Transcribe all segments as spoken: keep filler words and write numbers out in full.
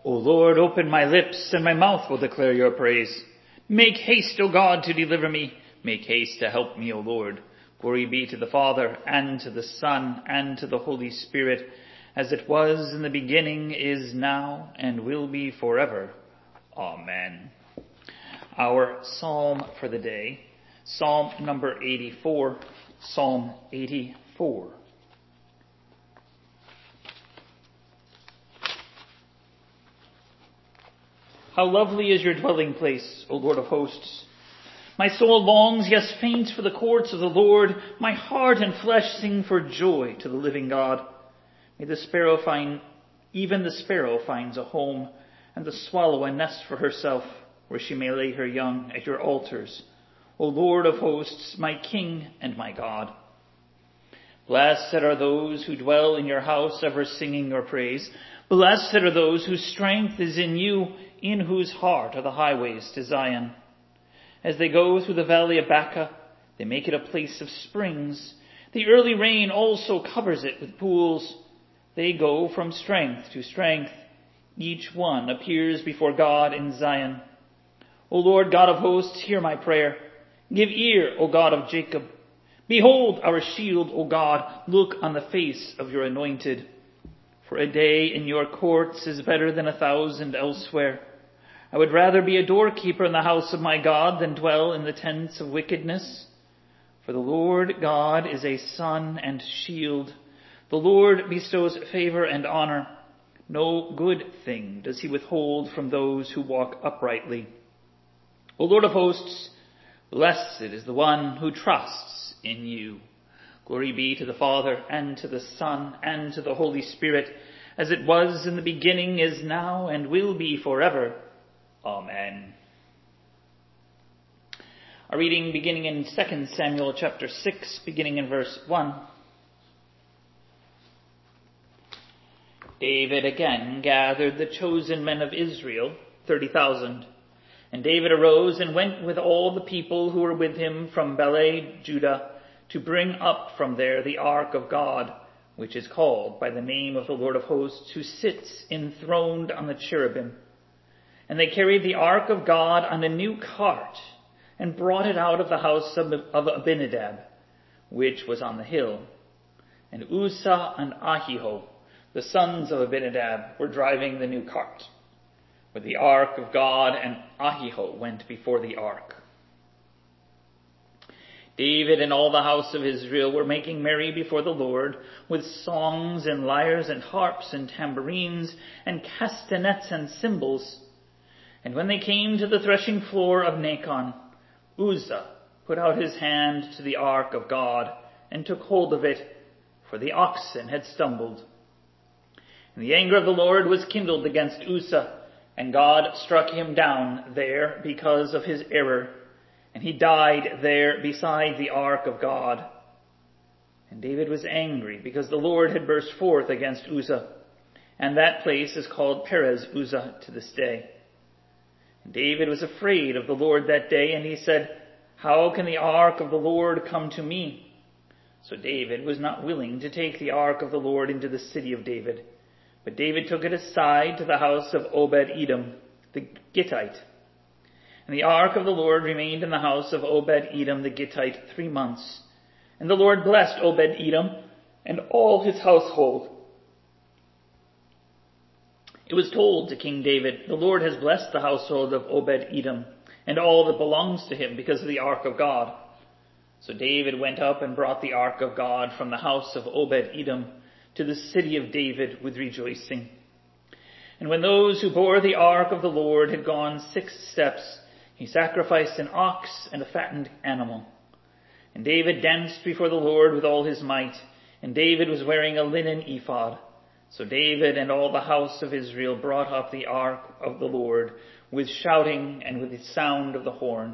O Lord, open my lips, and my mouth will declare your praise. Make haste, O God, to deliver me. Make haste to help me, O Lord. Glory be to the Father, and to the Son, and to the Holy Spirit, as it was in the beginning, is now, and will be forever. Amen. Our psalm for the day, Psalm number eighty-four, Psalm eighty-four. How lovely is your dwelling place, O Lord of hosts. My soul longs, yes, faints for the courts of the Lord. My heart and flesh sing for joy to the living God. May the sparrow find, even the sparrow finds a home, and the swallow a nest for herself, where she may lay her young at your altars. O Lord of hosts, my King and my God. Blessed are those who dwell in your house, ever singing your praise. Blessed are those whose strength is in you, in whose heart are the highways to Zion. As they go through the valley of Baca, they make it a place of springs. The early rain also covers it with pools. They go from strength to strength. Each one appears before God in Zion. O Lord God of hosts, hear my prayer. Give ear, O God of Jacob. Behold our shield, O God. Look on the face of your anointed. For a day in your courts is better than a thousand elsewhere. I would rather be a doorkeeper in the house of my God than dwell in the tents of wickedness. For the Lord God is a sun and shield. The Lord bestows favor and honor. No good thing does he withhold from those who walk uprightly. O Lord of hosts, blessed is the one who trusts in you. Glory be to the Father, and to the Son, and to the Holy Spirit, as it was in the beginning, is now, and will be forever. Amen. A reading beginning in Second Samuel chapter six, beginning in verse one. David again gathered the chosen men of Israel, thirty thousand. And David arose and went with all the people who were with him from Baalah, Judah, to bring up from there the ark of God, which is called by the name of the Lord of hosts, who sits enthroned on the cherubim. And they carried the ark of God on a new cart, and brought it out of the house of Abinadab, which was on the hill. And Uzzah and Ahio, the sons of Abinadab, were driving the new cart, where the ark of God and Ahio went before the ark. David and all the house of Israel were making merry before the Lord with songs and lyres and harps and tambourines and castanets and cymbals. And when they came to the threshing floor of Nacon, Uzzah put out his hand to the ark of God and took hold of it, for the oxen had stumbled. And the anger of the Lord was kindled against Uzzah, and God struck him down there because of his error. And he died there beside the ark of God. And David was angry because the Lord had burst forth against Uzzah. And that place is called Perez Uzzah to this day. And David was afraid of the Lord that day, and he said, how can the ark of the Lord come to me? So David was not willing to take the ark of the Lord into the city of David. But David took it aside to the house of Obed-Edom, the Gittite. And the ark of the Lord remained in the house of Obed-Edom the Gittite three months. And the Lord blessed Obed-Edom and all his household. It was told to King David, the Lord has blessed the household of Obed-Edom and all that belongs to him because of the ark of God. So David went up and brought the ark of God from the house of Obed-Edom to the city of David with rejoicing. And when those who bore the ark of the Lord had gone six steps, he sacrificed an ox and a fattened animal. And David danced before the Lord with all his might, and David was wearing a linen ephod. So David and all the house of Israel brought up the ark of the Lord with shouting and with the sound of the horn.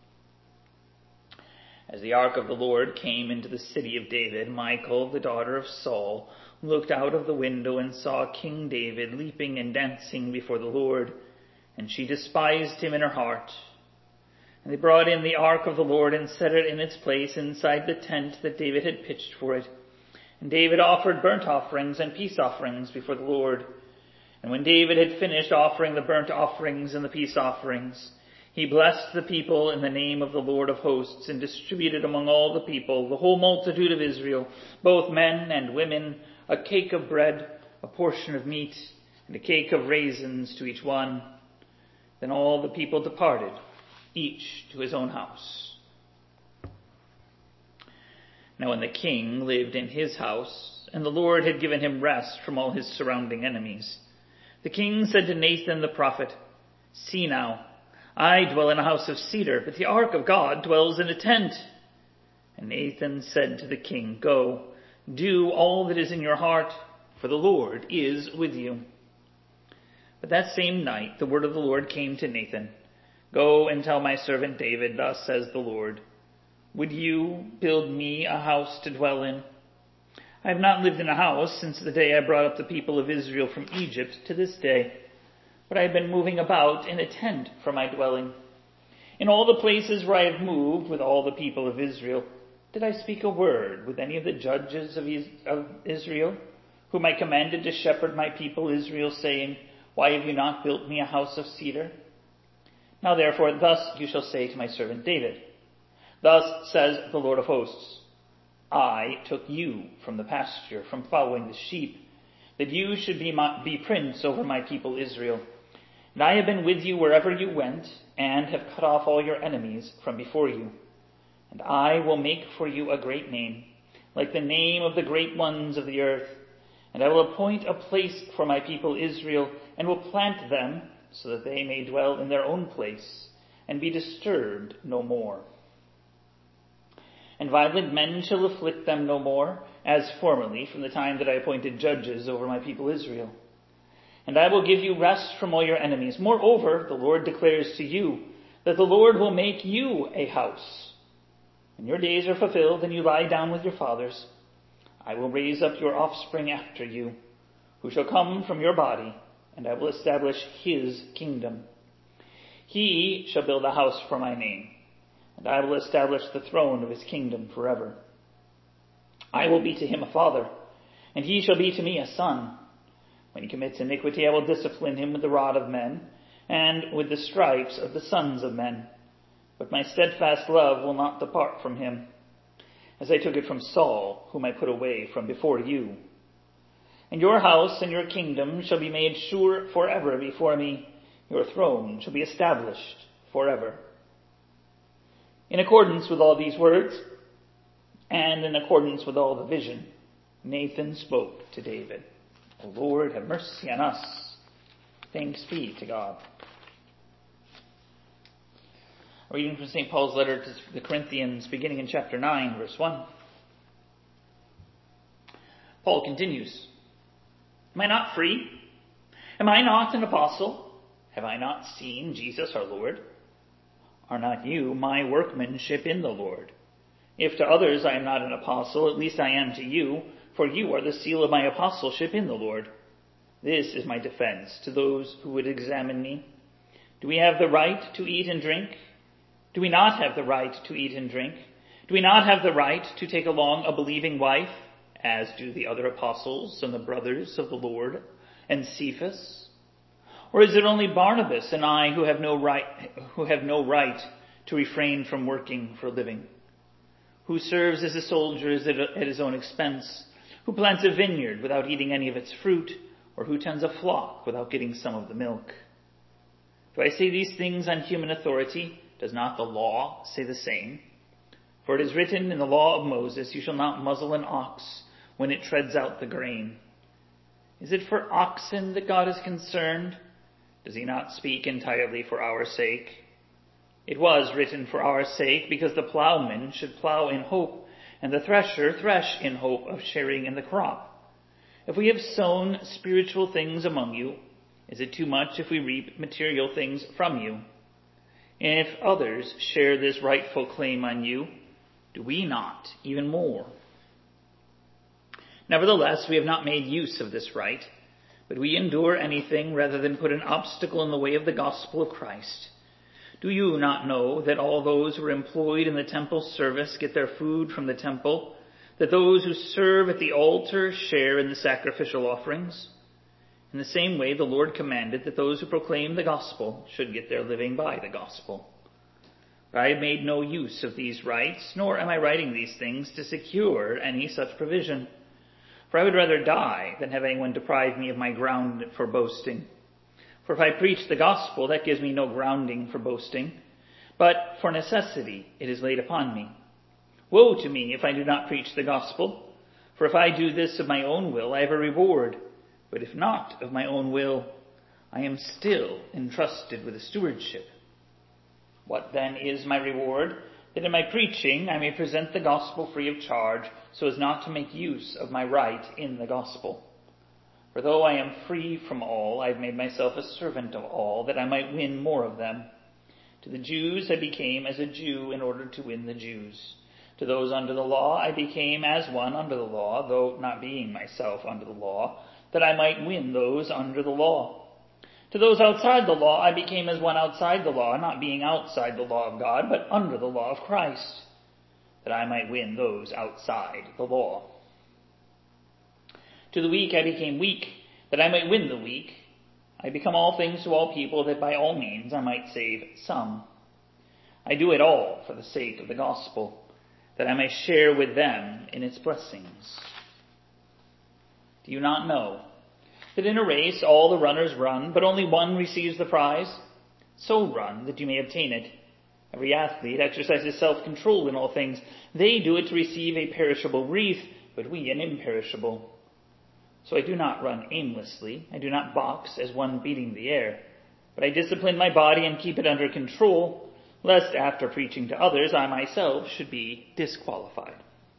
As the ark of the Lord came into the city of David, Michal, the daughter of Saul, looked out of the window and saw King David leaping and dancing before the Lord, and she despised him in her heart. And they brought in the ark of the Lord and set it in its place inside the tent that David had pitched for it. And David offered burnt offerings and peace offerings before the Lord. And when David had finished offering the burnt offerings and the peace offerings, he blessed the people in the name of the Lord of hosts, and distributed among all the people, the whole multitude of Israel, both men and women, a cake of bread, a portion of meat, and a cake of raisins to each one. Then all the people departed, each to his own house. Now when the king lived in his house, and the Lord had given him rest from all his surrounding enemies, the king said to Nathan the prophet, "See now, I dwell in a house of cedar, but the ark of God dwells in a tent." And Nathan said to the king, "Go, do all that is in your heart, for the Lord is with you." But that same night the word of the Lord came to Nathan, "Go and tell my servant David, thus says the Lord, would you build me a house to dwell in? I have not lived in a house since the day I brought up the people of Israel from Egypt to this day, but I have been moving about in a tent for my dwelling. In all the places where I have moved with all the people of Israel, did I speak a word with any of the judges of Israel, whom I commanded to shepherd my people Israel, saying, why have you not built me a house of cedar? Now therefore, thus you shall say to my servant David, thus says the Lord of hosts, I took you from the pasture, from following the sheep, that you should be, my, be prince over my people Israel. And I have been with you wherever you went, and have cut off all your enemies from before you. And I will make for you a great name, like the name of the great ones of the earth. And I will appoint a place for my people Israel, and will plant them, so that they may dwell in their own place, and be disturbed no more. And violent men shall afflict them no more, as formerly from the time that I appointed judges over my people Israel. And I will give you rest from all your enemies. Moreover, the Lord declares to you that the Lord will make you a house. When your days are fulfilled and you lie down with your fathers, I will raise up your offspring after you, who shall come from your body, and I will establish his kingdom. He shall build a house for my name, and I will establish the throne of his kingdom forever. I will be to him a father, and he shall be to me a son. When he commits iniquity, I will discipline him with the rod of men, and with the stripes of the sons of men. But my steadfast love will not depart from him, as I took it from Saul, whom I put away from before you. And your house and your kingdom shall be made sure forever before me. Your throne shall be established forever. In accordance with all these words, and in accordance with all the vision, Nathan spoke to David. O Lord, have mercy on us. Thanks be to God. A reading from Saint Paul's letter to the Corinthians, beginning in chapter nine, verse one. Paul continues, Am I not free? Am I not an apostle? Have I not seen Jesus our Lord? Are not you my workmanship in the Lord? If to others I am not an apostle, at least I am to you, for you are the seal of my apostleship in the Lord. This is my defense to those who would examine me. Do we have the right to eat and drink? Do we not have the right to eat and drink? Do we not have the right to take along a believing wife, as do the other apostles and the brothers of the Lord and Cephas? Or is it only Barnabas and I who have no right, who have no right to refrain from working for a living? Who serves as a soldier at his own expense? Who plants a vineyard without eating any of its fruit? Or who tends a flock without getting some of the milk? Do I say these things on human authority? Does not the law say the same? For it is written in the law of Moses, you shall not muzzle an ox when it treads out the grain. Is it for oxen that God is concerned? Does he not speak entirely for our sake? It was written for our sake, because the plowman should plow in hope, and the thresher thresh in hope of sharing in the crop. If we have sown spiritual things among you, is it too much if we reap material things from you? And if others share this rightful claim on you, do we not even more? Nevertheless, we have not made use of this right, but we endure anything rather than put an obstacle in the way of the gospel of Christ. Do you not know that all those who are employed in the temple service get their food from the temple, that those who serve at the altar share in the sacrificial offerings? In the same way, the Lord commanded that those who proclaim the gospel should get their living by the gospel. But I have made no use of these rights, nor am I writing these things to secure any such provision. For I would rather die than have anyone deprive me of my ground for boasting. For if I preach the gospel, that gives me no grounding for boasting, but for necessity it is laid upon me. Woe to me if I do not preach the gospel, for if I do this of my own will, I have a reward. But if not of my own will, I am still entrusted with a stewardship. What then is my reward? That in my preaching I may present the gospel free of charge, so as not to make use of my right in the gospel. For though I am free from all, I have made myself a servant of all, that I might win more of them. To the Jews I became as a Jew in order to win the Jews. To those under the law I became as one under the law, though not being myself under the law, that I might win those under the law. To those outside the law I became as one outside the law, not being outside the law of God, but under the law of Christ, that I might win those outside the law. To the weak I became weak, that I might win the weak. I become all things to all people, that by all means I might save some. I do it all for the sake of the gospel, that I may share with them in its blessings. Do you not know that in a race all the runners run, but only one receives the prize? So run, that you may obtain it. Every athlete exercises self-control in all things. They do it to receive a perishable wreath, but we an imperishable. So I do not run aimlessly. I do not box as one beating the air, but I discipline my body and keep it under control, lest after preaching to others I myself should be disqualified.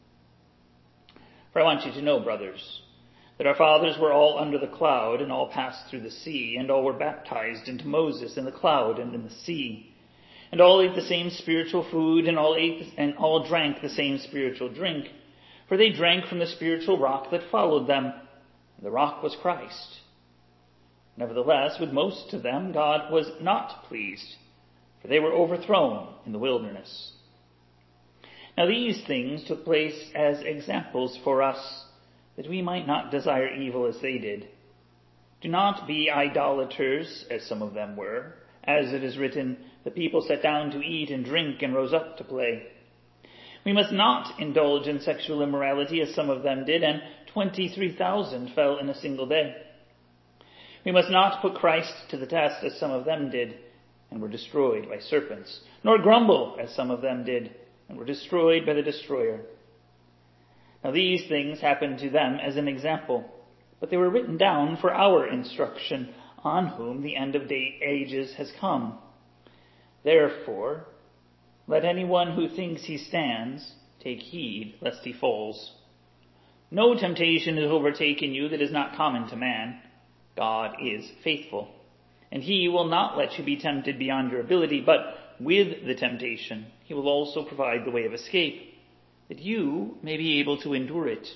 For I want you to know, brothers, that our fathers were all under the cloud, and all passed through the sea, and all were baptized into Moses in the cloud and in the sea. And all ate the same spiritual food, and all ate and all drank the same spiritual drink, for they drank from the spiritual rock that followed them, and the rock was Christ. Nevertheless, with most of them God was not pleased, for they were overthrown in the wilderness. Now these things took place as examples for us, that we might not desire evil as they did. Do not be idolaters, as some of them were. As it is written, the people sat down to eat and drink and rose up to play. We must not indulge in sexual immorality, as some of them did, and twenty-three thousand fell in a single day. We must not put Christ to the test, as some of them did, and were destroyed by serpents, nor grumble, as some of them did, and were destroyed by the destroyer. Now these things happened to them as an example, but they were written down for our instruction, on whom the end of day ages has come. Therefore, let anyone who thinks he stands take heed lest he falls. No temptation has overtaken you that is not common to man. God is faithful, and he will not let you be tempted beyond your ability, but with the temptation he will also provide the way of escape, that you may be able to endure it.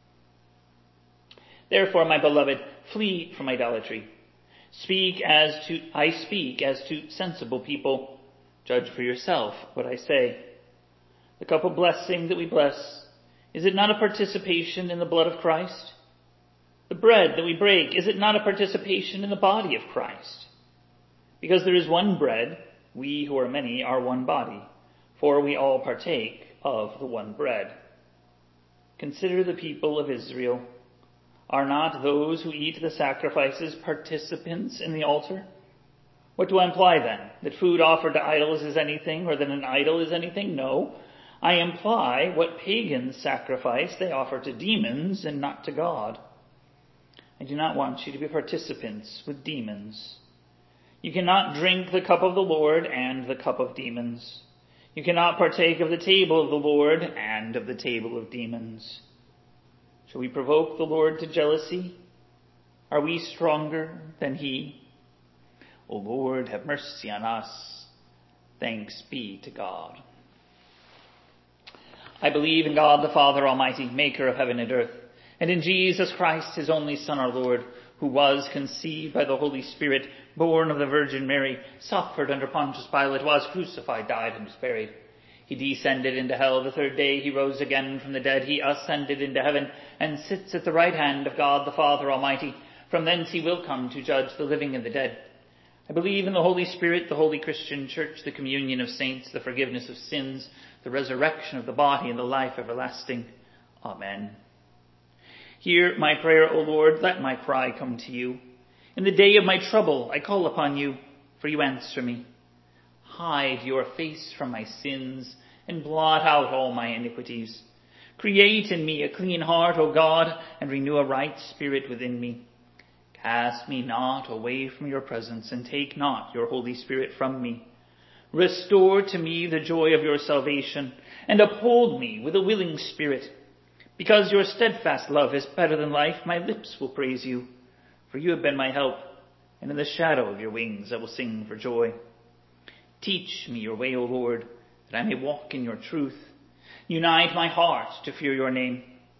Therefore, my beloved, flee from idolatry. Speak as to, I speak as to sensible people. Judge for yourself what I say. The cup of blessing that we bless, is it not a participation in the blood of Christ? The bread that we break, is it not a participation in the body of Christ? Because there is one bread, we who are many are one body, for we all partake of the one bread. Consider the people of Israel. Are not those who eat the sacrifices participants in the altar? What do I imply then? That food offered to idols is anything, or that an idol is anything? No. I imply what pagans sacrifice they offer to demons and not to God. I do not want you to be participants with demons. You cannot drink the cup of the Lord and the cup of demons. You cannot partake of the table of the Lord and of the table of demons. Shall we provoke the Lord to jealousy? Are we stronger than he? O Lord, have mercy on us. Thanks be to God. I believe in God the Father Almighty, maker of heaven and earth, and in Jesus Christ, his only Son, our Lord, who was conceived by the Holy Spirit, born of the Virgin Mary, suffered under Pontius Pilate, was crucified, died, and was buried. He descended into hell. The third day he rose again from the dead. He ascended into heaven and sits at the right hand of God the Father Almighty. From thence he will come to judge the living and the dead. I believe in the Holy Spirit, the holy Christian church, the communion of saints, the forgiveness of sins, the resurrection of the body, and the life everlasting. Amen. Hear my prayer, O Lord, let my cry come to you. In the day of my trouble I call upon you, for you answer me. Hide your face from my sins, and blot out all my iniquities. Create in me a clean heart, O God, and renew a right spirit within me. Cast me not away from your presence, and take not your Holy Spirit from me. Restore to me the joy of your salvation, and uphold me with a willing spirit. Because your steadfast love is better than life, my lips will praise you. For you have been my help, and in the shadow of your wings I will sing for joy. Teach me your way, O Lord, that I may walk in your truth. Unite my heart to fear your name.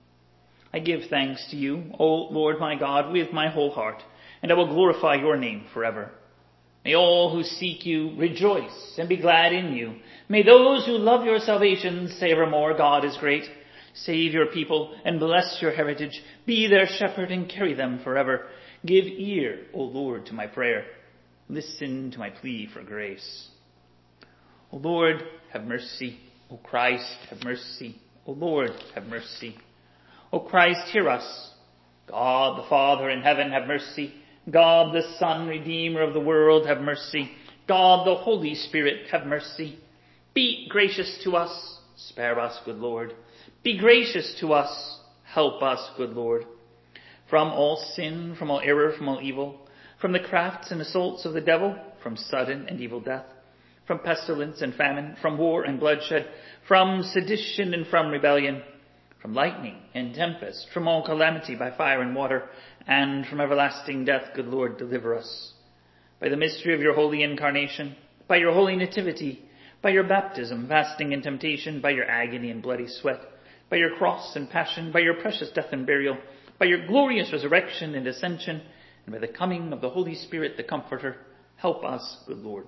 I give thanks to you, O Lord my God, with my whole heart, and I will glorify your name forever. May all who seek you rejoice and be glad in you. May those who love your salvation say evermore, God is great. Save your people and bless your heritage. Be their shepherd and carry them forever. Give ear, O Lord, to my prayer. Listen to my plea for grace. O Lord, have mercy. O Christ, have mercy. O Lord, have mercy. O Christ, hear us. God the Father in heaven, have mercy. God the Son, Redeemer of the world, have mercy. God the Holy Spirit, have mercy. Be gracious to us. Spare us, good Lord. Be gracious to us. Help us, good Lord. From all sin, from all error, from all evil, from the crafts and assaults of the devil, from sudden and evil death, from pestilence and famine, from war and bloodshed, from sedition and from rebellion, from lightning and tempest, from all calamity by fire and water, and from everlasting death, good Lord, deliver us. By the mystery of your holy incarnation, by your holy nativity, by your baptism, fasting and temptation, by your agony and bloody sweat, by your cross and passion, by your precious death and burial, by your glorious resurrection and ascension, and by the coming of the Holy Spirit, the Comforter, help us, good Lord.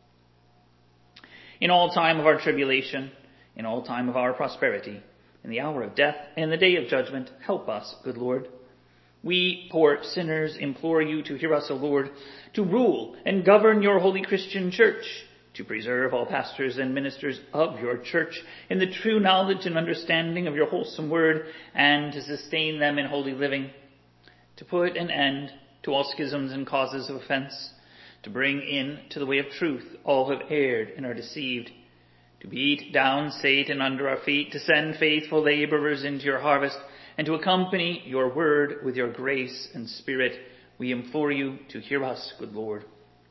In all time of our tribulation, in all time of our prosperity, in the hour of death, and in the day of judgment, help us, good Lord. We, poor sinners, implore you to hear us, O Lord, to rule and govern your holy Christian church, to preserve all pastors and ministers of your church in the true knowledge and understanding of your wholesome word, and to sustain them in holy living, to put an end to all schisms and causes of offense, to bring in to the way of truth all who have erred and are deceived, to beat down Satan under our feet, to send faithful laborers into your harvest, and to accompany your word with your grace and spirit. We implore you to hear us, good Lord.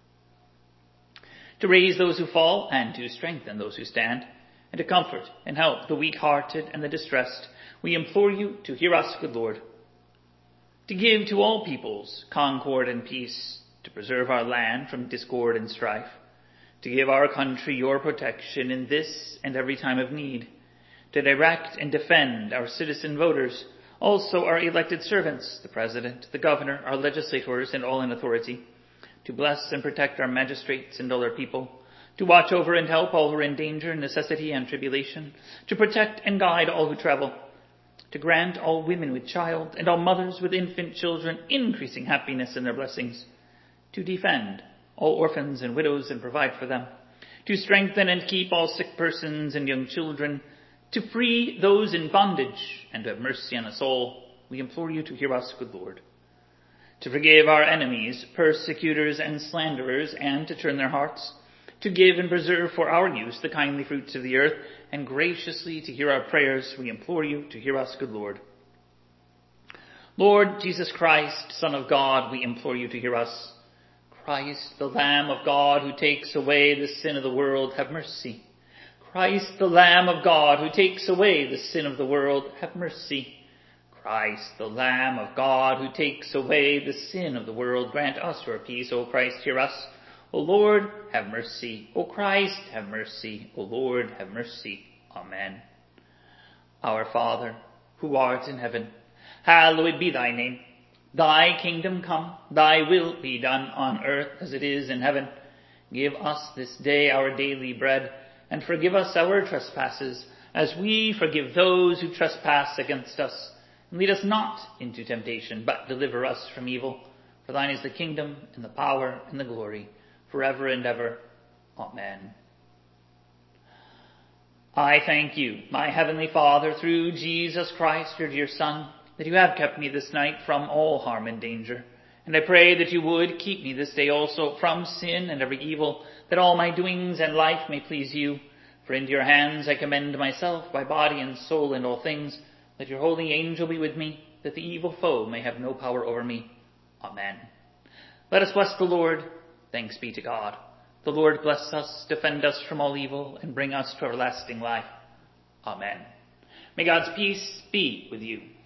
To raise those who fall and to strengthen those who stand, and to comfort and help the weak-hearted and the distressed, we implore you to hear us, good Lord. To give to all peoples concord and peace, to preserve our land from discord and strife, to give our country your protection in this and every time of need, to direct and defend our citizen voters, also our elected servants, the President, the Governor, our legislators, and all in authority, to bless and protect our magistrates and all our people, to watch over and help all who are in danger, necessity, and tribulation, to protect and guide all who travel, to grant all women with child and all mothers with infant children increasing happiness in their blessings, to defend all orphans and widows and provide for them, to strengthen and keep all sick persons and young children, to free those in bondage, and to have mercy on us all. We implore you to hear us, good Lord. To forgive our enemies, persecutors, and slanderers, and to turn their hearts, to give and preserve for our use the kindly fruits of the earth, and graciously to hear our prayers, we implore you to hear us, good Lord. Lord Jesus Christ, Son of God, we implore you to hear us. Christ, the Lamb of God, who takes away the sin of the world, have mercy. Christ, the Lamb of God, who takes away the sin of the world, have mercy. Christ, the Lamb of God, who takes away the sin of the world, grant us your peace. O Christ, hear us. O Lord, have mercy. O Christ, have mercy. O Lord, have mercy. Amen. Our Father, who art in heaven, hallowed be thy name. Thy kingdom come, thy will be done on earth as it is in heaven. Give us this day our daily bread, and forgive us our trespasses, as we forgive those who trespass against us. And lead us not into temptation, but deliver us from evil. For thine is the kingdom, and the power, and the glory, forever and ever. Amen. I thank you, my heavenly Father, through Jesus Christ, your dear Son, that you have kept me this night from all harm and danger. And I pray that you would keep me this day also from sin and every evil, that all my doings and life may please you. For into your hands I commend myself, my body and soul and all things. Let your holy angel be with me, that the evil foe may have no power over me. Amen. Let us bless the Lord. Thanks be to God. The Lord bless us, defend us from all evil, and bring us to everlasting life. Amen. May God's peace be with you.